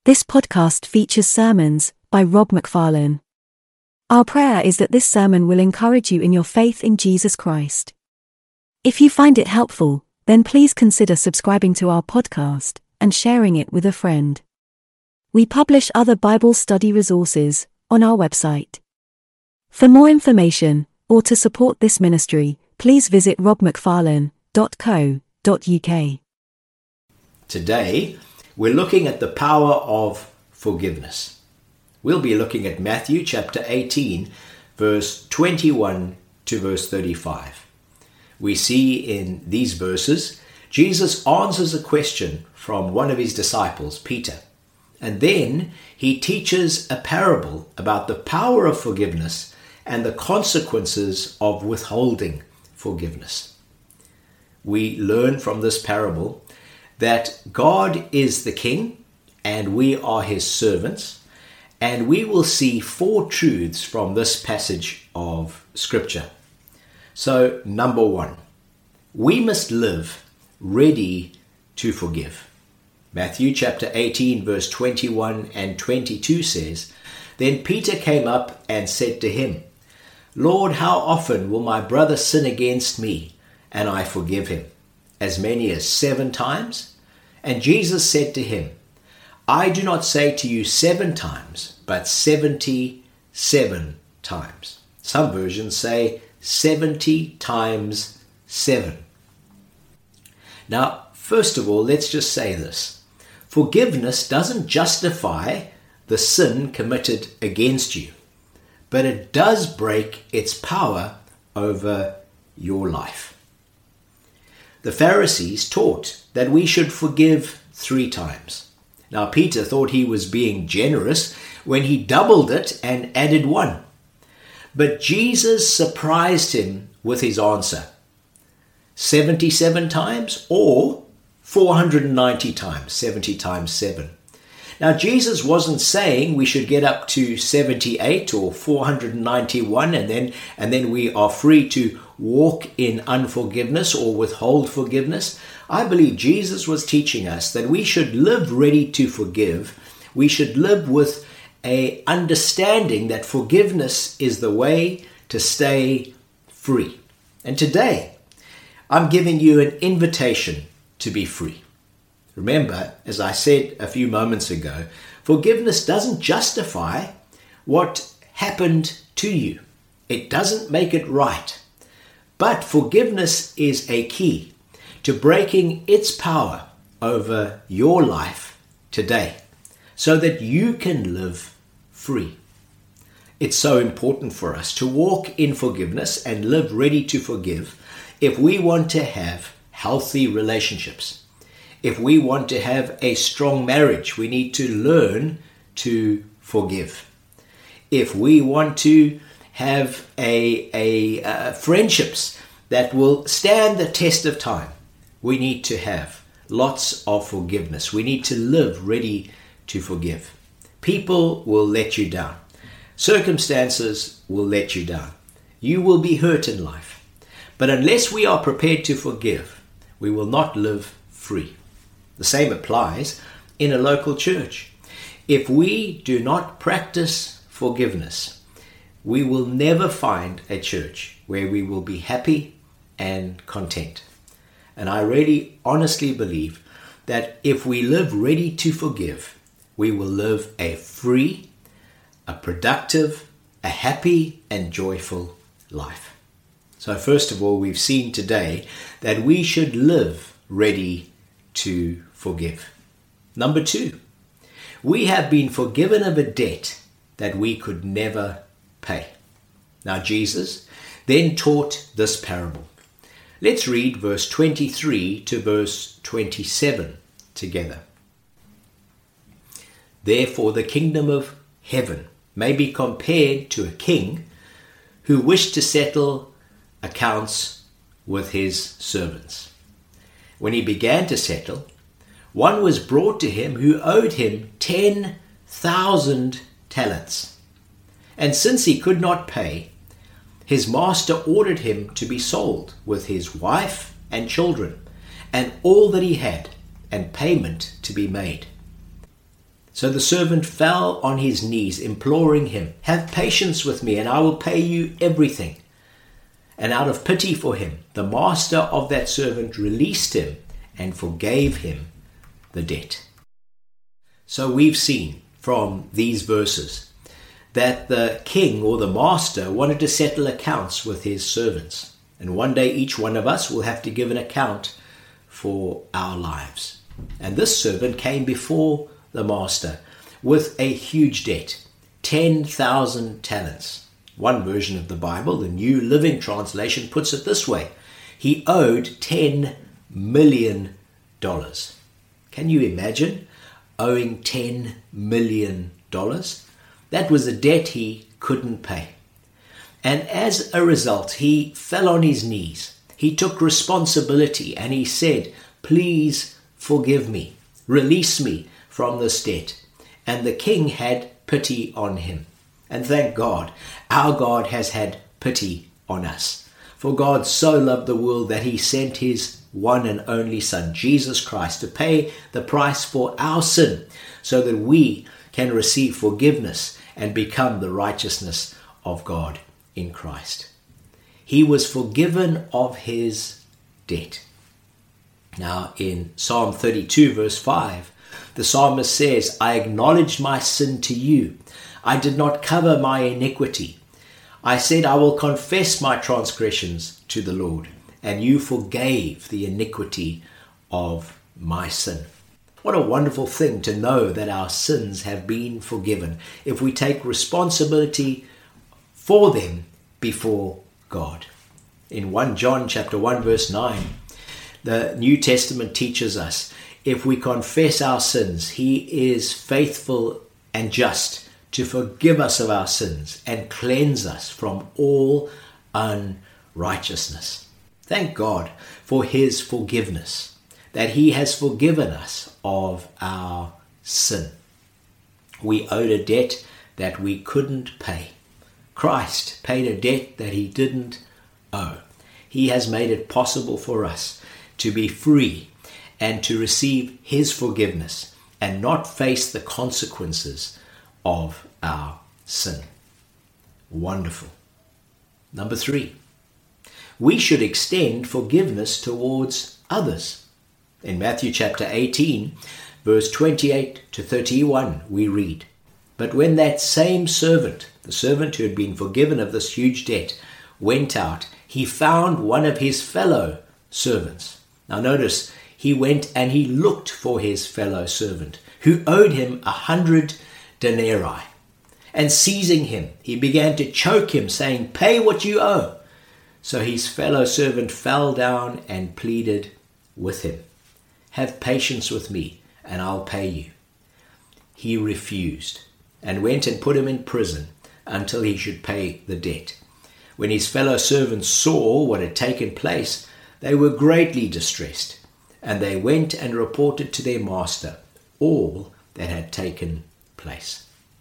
This podcast features sermons by Rob McFarlane. Our prayer is that this sermon will encourage you in your faith in Jesus Christ. If you find it helpful, then please consider subscribing to our podcast and sharing it with a friend. We publish other Bible study resources on our website. For more information, or to support this ministry, please visit robmcfarlane.co.uk. Today, we're looking at the power of forgiveness. We'll be looking at Matthew chapter 18, verse 21 to verse 35. We see in these verses, Jesus answers a question from one of his disciples, Peter, and then he teaches a parable about the power of forgiveness and the consequences of withholding forgiveness. We learn from this parable that God is the King and we are his servants, and we will see four truths from this passage of Scripture. So, number one, we must live ready to forgive. Matthew chapter 18 verse 21 and 22 says, "Then Peter came up and said to him, 'Lord, how often will my brother sin against me, and I forgive him? As many as 7 times? And Jesus said to him, 'I do not say to you 7 times, but 77 times. Some versions say 70 times 7. Now, first of all, let's just say this. Forgiveness doesn't justify the sin committed against you, but it does break its power over your life. The Pharisees taught that we should forgive 3 times. Now, Peter thought he was being generous when he doubled it and added 1. But Jesus surprised him with his answer. 77 times or 490 times, 70 times 7. Now, Jesus wasn't saying we should get up to 78 or 491 and then we are free to walk in unforgiveness or withhold forgiveness. I believe Jesus was teaching us that we should live ready to forgive. We should live with an understanding that forgiveness is the way to stay free. And today, I'm giving you an invitation to be free. Remember, as I said a few moments ago, forgiveness doesn't justify what happened to you. It doesn't make it right. But forgiveness is a key to breaking its power over your life today so that you can live free. It's so important for us to walk in forgiveness and live ready to forgive if we want to have healthy relationships. If we want to have a strong marriage, we need to learn to forgive. If we want to have friendships that will stand the test of time, we need to have lots of forgiveness. We need to live ready to forgive. People will let you down. Circumstances will let you down. You will be hurt in life. But unless we are prepared to forgive, we will not live free. The same applies in a local church. If we do not practice forgiveness, we will never find a church where we will be happy and content. And I really honestly believe that if we live ready to forgive, we will live a free, a productive, a happy and joyful life. So first of all, we've seen today that we should live ready to forgive. Number 2, we have been forgiven of a debt that we could never pay. Now Jesus then taught this parable. Let's read verse 23 to verse 27 together. "Therefore the kingdom of heaven may be compared to a king who wished to settle accounts with his servants. When he began to settle, one was brought to him who owed him 10,000 talents. And since he could not pay, his master ordered him to be sold with his wife and children and all that he had, and payment to be made. So the servant fell on his knees, imploring him, "Have patience with me, and I will pay you everything." And out of pity for him, the master of that servant released him and forgave him the debt. So we've seen from these verses that the king or the master wanted to settle accounts with his servants. And one day each one of us will have to give an account for our lives. And this servant came before the master with a huge debt, 10,000 talents. One version of the Bible, the New Living Translation, puts it this way: he owed $10 million. Can you imagine owing $10 million? That was a debt he couldn't pay. And as a result, he fell on his knees. He took responsibility and he said, "Please forgive me, release me from this debt." And the king had pity on him. And thank God, our God has had pity on us. For God so loved the world that he sent his one and only Son, Jesus Christ, to pay the price for our sin so that we can receive forgiveness and become the righteousness of God in Christ. He was forgiven of his debt. Now in Psalm 32 verse 5, the psalmist says, "I acknowledged my sin to you. I did not cover my iniquity. I said, I will confess my transgressions to the Lord, and you forgave the iniquity of my sin." What a wonderful thing to know that our sins have been forgiven if we take responsibility for them before God. In 1 John chapter 1 verse 9, the New Testament teaches us, if we confess our sins, he is faithful and just to forgive us of our sins and cleanse us from all unrighteousness. Thank God for his forgiveness, that he has forgiven us of our sin. We owed a debt that we couldn't pay. Christ paid a debt that he didn't owe. He has made it possible for us to be free and to receive his forgiveness and not face the consequences of our sin. Wonderful. Number 3, we should extend forgiveness towards others. In Matthew chapter 18, verse 28 to 31, we read, "But when that same servant, the servant who had been forgiven of this huge debt, went out, he found one of his fellow servants." Now notice, he went and he looked for his fellow servant who owed him 100 denarii. And seizing him, he began to choke him, saying, "Pay what you owe." So his fellow servant fell down and pleaded with him, "Have patience with me, and I'll pay you." He refused and went and put him in prison until he should pay the debt. When his fellow servants saw what had taken place, they were greatly distressed, and they went and reported to their master all that had taken place.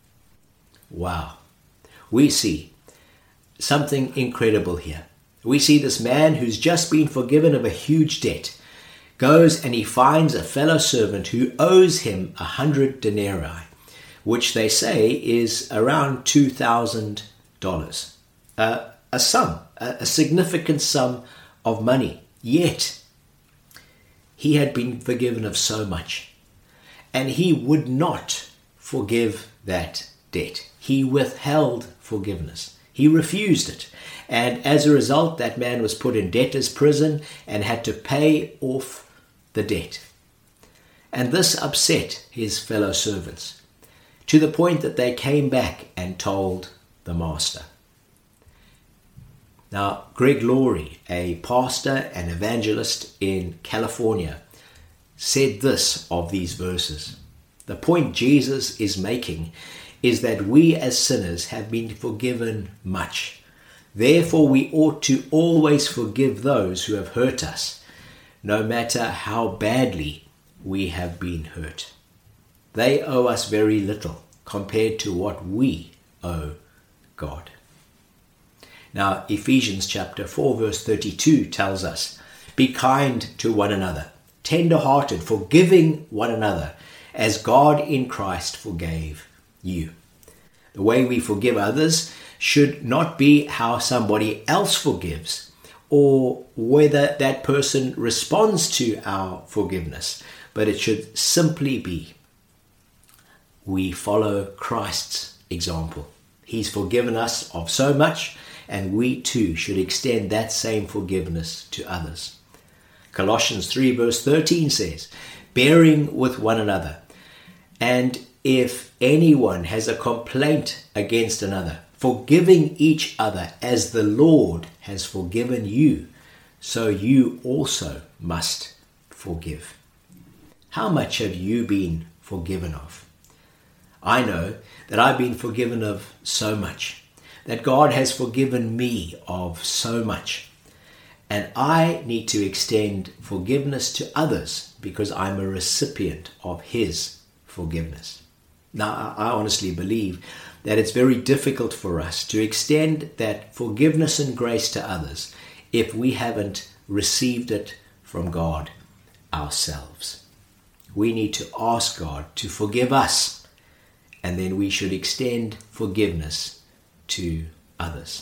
Wow. We see something incredible here. We see this man who's just been forgiven of a huge debt goes and he finds a fellow servant who owes him 100 denarii, which they say is around $2,000. A significant sum of money. Yet, he had been forgiven of so much, and he would not forgive that debt. He withheld forgiveness. He refused it. And as a result, that man was put in debtor's prison and had to pay off the debt. And this upset his fellow servants to the point that they came back and told the master. Now, Greg Laurie, a pastor and evangelist in California, said this of these verses. The point Jesus is making is that we as sinners have been forgiven much. Therefore, we ought to always forgive those who have hurt us, no matter how badly we have been hurt. They owe us very little compared to what we owe God. Now, Ephesians chapter 4 verse 32 tells us, "Be kind to one another, tender-hearted, forgiving one another, as God in Christ forgave you. The way we forgive others should not be how somebody else forgives or whether that person responds to our forgiveness, but it should simply be we follow Christ's example. He's forgiven us of so much, and we too should extend that same forgiveness to others. Colossians 3 verse 13 says, bearing with one another, and if anyone has a complaint against another, forgiving each other as the Lord has forgiven you, so you also must forgive. How much have you been forgiven of? I know that I've been forgiven of so much, that God has forgiven me of so much. And I need to extend forgiveness to others because I'm a recipient of His forgiveness. Now, I honestly believe that it's very difficult for us to extend that forgiveness and grace to others if we haven't received it from God ourselves. We need to ask God to forgive us, and then we should extend forgiveness to others.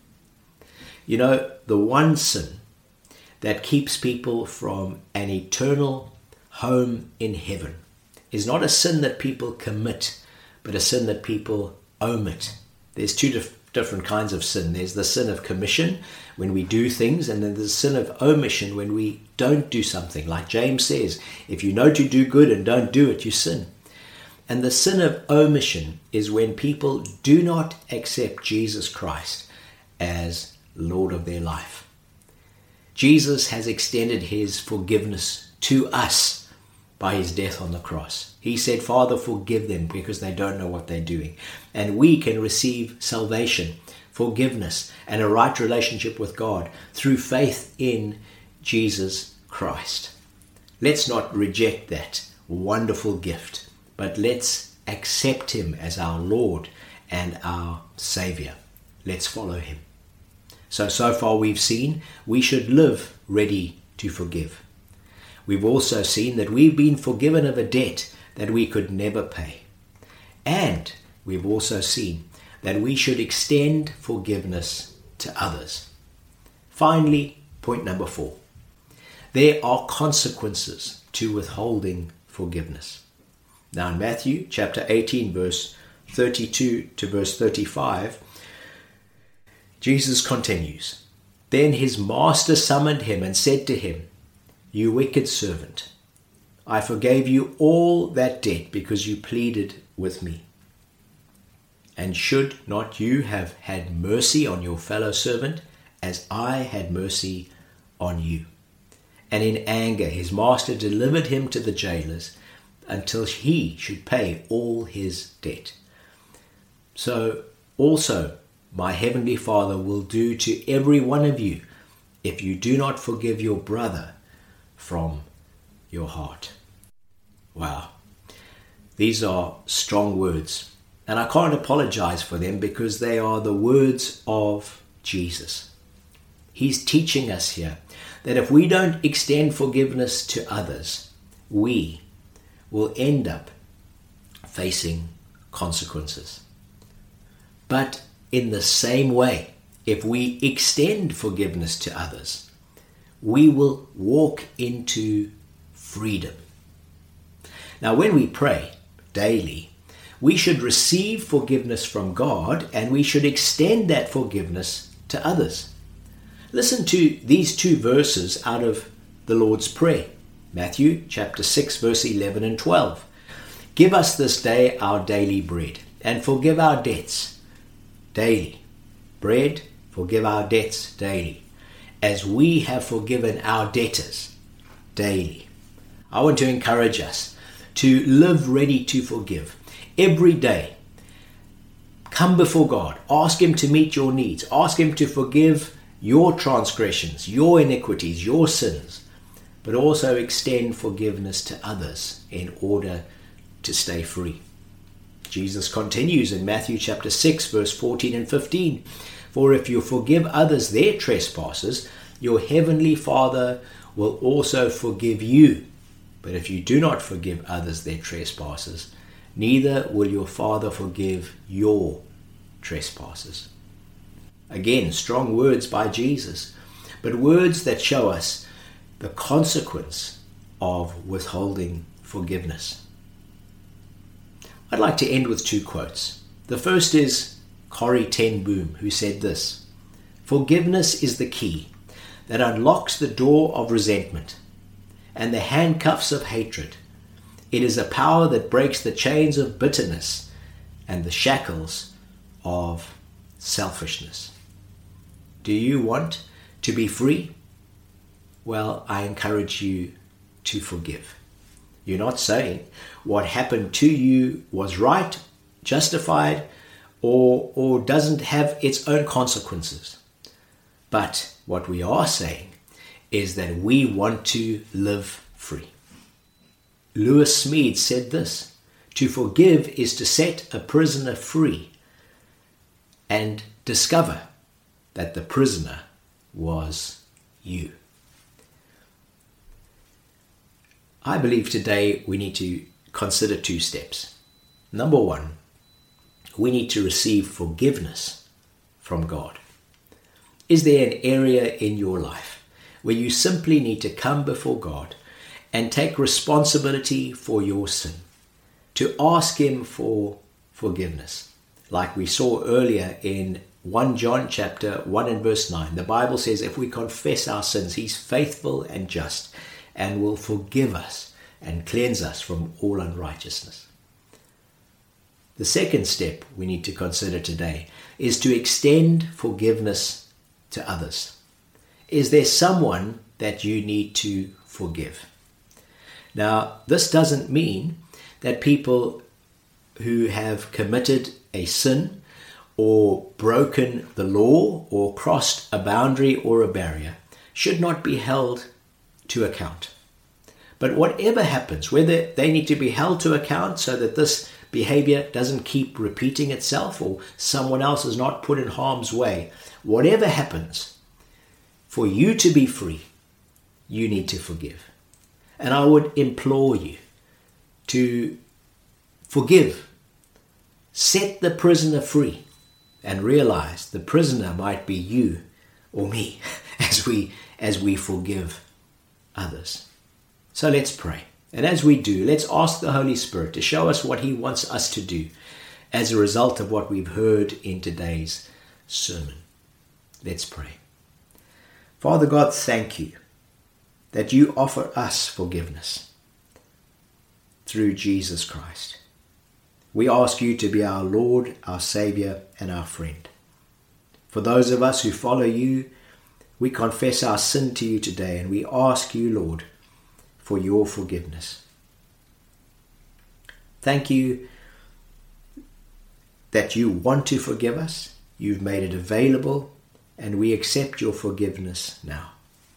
You know, the one sin that keeps people from an eternal home in heaven is not a sin that people commit, but a sin that people omit. There's two different kinds of sin. There's the sin of commission, when we do things, and then there's the sin of omission, when we don't do something. Like James says, if you know to do good and don't do it, you sin. And the sin of omission is when people do not accept Jesus Christ as Lord of their life. Jesus has extended His forgiveness to us by His death on the cross. He said, Father, forgive them because they don't know what they're doing. And we can receive salvation, forgiveness, and a right relationship with God through faith in Jesus Christ. Let's not reject that wonderful gift, but let's accept Him as our Lord and our Savior. Let's follow Him. So far we've seen we should live ready to forgive. We've also seen that we've been forgiven of a debt that we could never pay. And we've also seen that we should extend forgiveness to others. Finally, point number 4. There are consequences to withholding forgiveness. Now in Matthew chapter 18, verse 32 to verse 35, Jesus continues, Then his master summoned him and said to him, You wicked servant, I forgave you all that debt because you pleaded with me. And should not you have had mercy on your fellow servant as I had mercy on you? And in anger his master delivered him to the jailers until he should pay all his debt. So also my heavenly Father will do to every one of you if you do not forgive your brother from your heart. Wow. These are strong words, and I can't apologize for them because they are the words of Jesus. He's teaching us here that if we don't extend forgiveness to others, we will end up facing consequences. But in the same way, if we extend forgiveness to others, we will walk into freedom. Now, when we pray daily, we should receive forgiveness from God and we should extend that forgiveness to others. Listen to these two verses out of the Lord's Prayer. Matthew chapter 6, verse 11 and 12. Give us this day our daily bread, and forgive our debts daily. Bread, forgive our debts daily, as we have forgiven our debtors daily. I want to encourage us to live ready to forgive every day. Come before God. Ask Him to meet your needs. Ask Him to forgive your transgressions, your iniquities, your sins, but also extend forgiveness to others in order to stay free. Jesus continues in Matthew chapter 6, verse 14 and 15. For if you forgive others their trespasses, your heavenly Father will also forgive you. But if you do not forgive others their trespasses, neither will your Father forgive your trespasses. Again, strong words by Jesus, but words that show us the consequence of withholding forgiveness. I'd like to end with two quotes. The first is Corrie ten Boom, who said this: "Forgiveness is the key that unlocks the door of resentment and the handcuffs of hatred. It is a power that breaks the chains of bitterness and the shackles of selfishness." Do you want to be free? Well, I encourage you to forgive. You're not saying what happened to you was right, justified, or doesn't have its own consequences. But what we are saying is that we want to live free. Lewis Smead said this: "To forgive is to set a prisoner free and discover that the prisoner was you." I believe today we need to consider two steps. Number one, we need to receive forgiveness from God. Is there an area in your life where you simply need to come before God and take responsibility for your sin, to ask Him for forgiveness? Like we saw earlier in 1 John chapter 1 and verse 9, the Bible says if we confess our sins, He's faithful and just and will forgive us and cleanse us from all unrighteousness. The second step we need to consider today is to extend forgiveness to others. Is there someone that you need to forgive? Now, this doesn't mean that people who have committed a sin or broken the law or crossed a boundary or a barrier should not be held to account. But whatever happens, whether they need to be held to account so that this behavior doesn't keep repeating itself or someone else is not put in harm's way, whatever happens, for you to be free, you need to forgive. And I would implore you to forgive. Set the prisoner free and realize the prisoner might be you or me as we forgive others. So let's pray. And as we do, let's ask the Holy Spirit to show us what He wants us to do as a result of what we've heard in today's sermon. Let's pray. Father God, thank you that you offer us forgiveness through Jesus Christ. We ask you to be our Lord, our Savior, and our friend. For those of us who follow you, we confess our sin to you today, and we ask you, Lord, for your forgiveness. Thank you that you want to forgive us. You've made it available, and we accept your forgiveness now.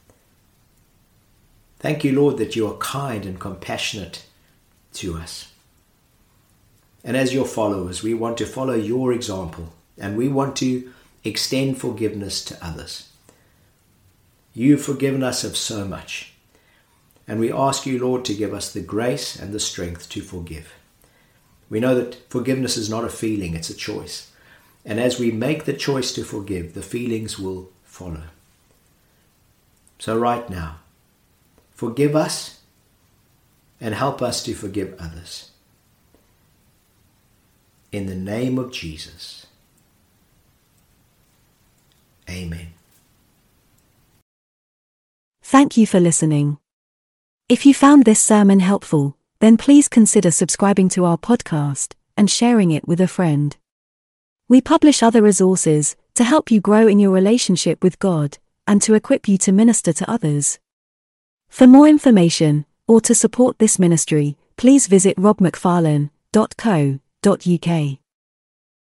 Thank you, Lord, that you are kind and compassionate to us. And as your followers, we want to follow your example, and we want to extend forgiveness to others. You've forgiven us of so much, and we ask you, Lord, to give us the grace and the strength to forgive. We know that forgiveness is not a feeling, it's a choice. And as we make the choice to forgive, the feelings will follow. So right now, forgive us and help us to forgive others. In the name of Jesus. Amen. Thank you for listening. If you found this sermon helpful, then please consider subscribing to our podcast and sharing it with a friend. We publish other resources to help you grow in your relationship with God and to equip you to minister to others. For more information or to support this ministry, please visit robmcfarlane.co.uk.